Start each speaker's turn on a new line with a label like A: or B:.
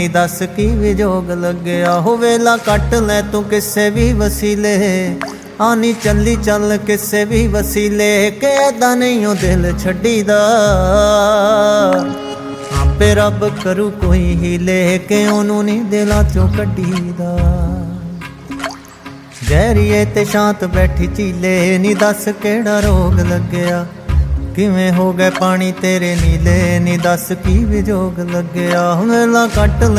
A: दस की विजोग लग्या हो वेला कट ले तू किसे भी वसीले आनी चली चल किसे भी वसीले के ऐदा नहीं हो दिल छड्डी दा आपे रब करू कोई हीले के ओनू नहीं दिलां चों कड्डी दा गहरीए ते शांत बैठी चीले नी दस केड़ा रोग लग्या किवें हो गए पानी तेरे नीले नी दस की विजोग लग्या वेला कट